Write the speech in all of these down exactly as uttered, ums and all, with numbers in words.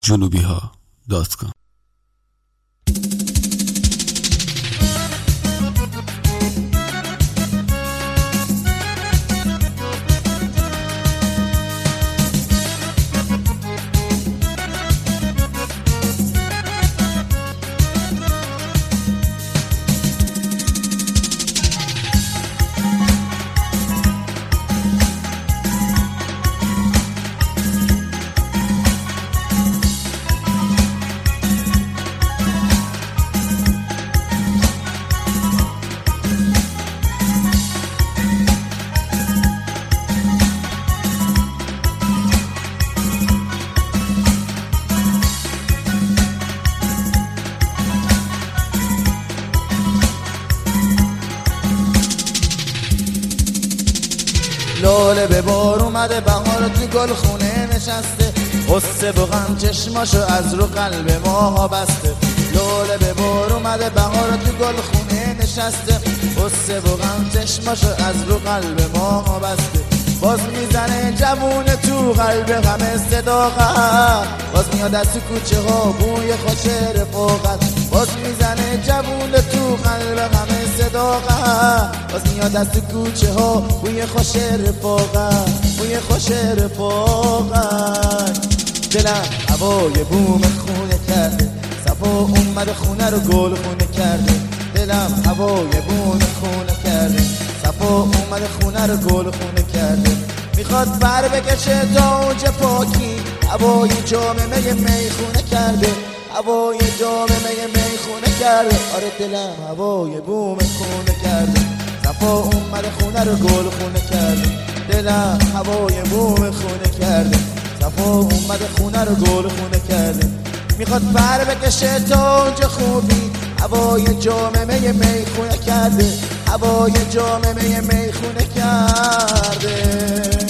جنوبی ها دات کام. لاله به بار اومده، بهار تو گل خونه نشسته، قصه و غم چشماشو از رو قلب ماها بسته. لاله به بار اومده، بهار تو گل خونه نشسته، قصه و غم چشماشو از رو قلب ماها بسته. باز میزنه جوون تو قلب همه صداقت، باز میاد از تو کوچه ها بوی خوش رفاقت. باز میزنه جوون تو قلب همه صداقت، باز میاد از تو کوچه ها بوی خوش رفاقت، بوی خوش رفاقت. دلم هوای بوم خونه کرده، صفا اومد خونه رو گل خونه کرده. دلم هوای بوم خونه کرده، صفا اومد خونه رو گل خونه کرده. میخواد بر بکشه تا اوج پاکی، هوای جام می میخونه کرده، هوای جام می میخونه کرده. آره دلم هوای بوم خونه کرده، صفا اومد خونه رو گل خونه کرده. دلم هوای بوم خونه کرده، صفا اومد خونه رو گل خونه کرده. میخواد بر بکشه تا اونجا خوبی، هوای جام می میخونه کرده، هوای جام می میخونه کرده.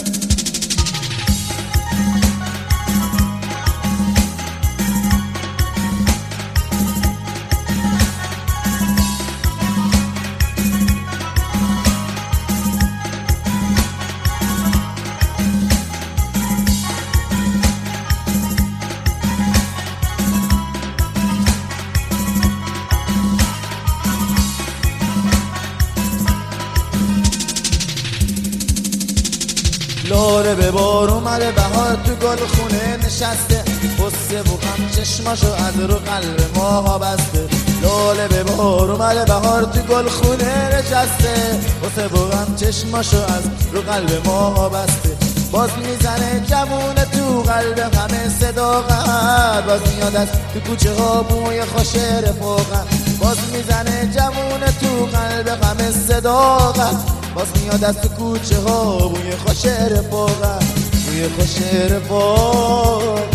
لاله به بار اومده، بهار تو گل خونه نشسته، قصه و غم چشماشو از رو قلب ماها بسته. لاله به بار اومده، بهار تو گل خونه نشسته، قصه و غم چشماشو از رو قلب ماها بسته. باز میزنه جوون تو قلب همه صداقت، باز میاد از تو کوچه ها بوی خوش رفاقت. باز میزنه جوون تو قلب همه صداقت، باز میاد از تو کوچه ها بوی خوش رفاقت، بوی خوش رفاقت.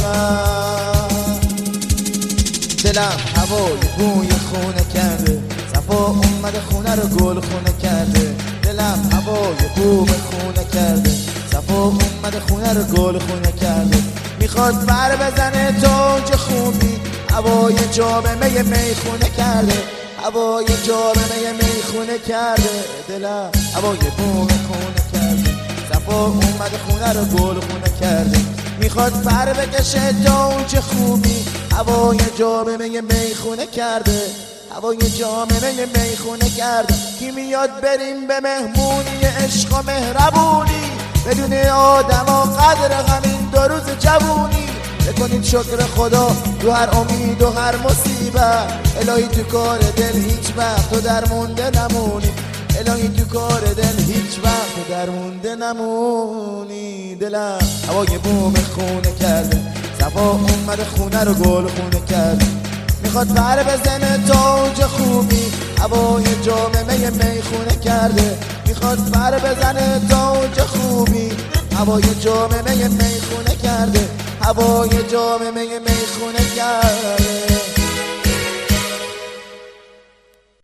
دلم هوای بوی خونه کرده، صفا اومده خونه رو گل خونه کرده. دلم هوای بوم خونه کرده، صفا اومده خونه رو گل خونه کرده. میخواد بر بزنه تا اونجا خوبی، هوای جام می میخونه کرده، هوای جام می میخونه کرده. دلم هوای بوم خونه کرده، صفا اومده خونه رو گل خونه کرده. میخواد پر بکشه تا اونچه خوبی، هوای جام می میخونه کرده، هوای جام می میخونه کرده. کی میاد بریم به مهمونی عشق و مهربونی، بدون آدم و قدر همین دو روز جوونی. بکنید شکر خدا تو هر امید و هر مصیبت، الهی تو کار دل هیچ وقت تو در مونده نمونی، الهی تو کار دل هیچ وقت تو در مونده نمونی. دلم هوای بوم خونه کرده، صفا اومده خونه رو گل خونه کرده. میخواد پر بزنه تا اونجا خوبی، هوای جام می میخونه کرده. میخواد پر بزنه تا اونجا خوبی، هوای جام می میخونه کرده، هوای جام می میخونه کرده.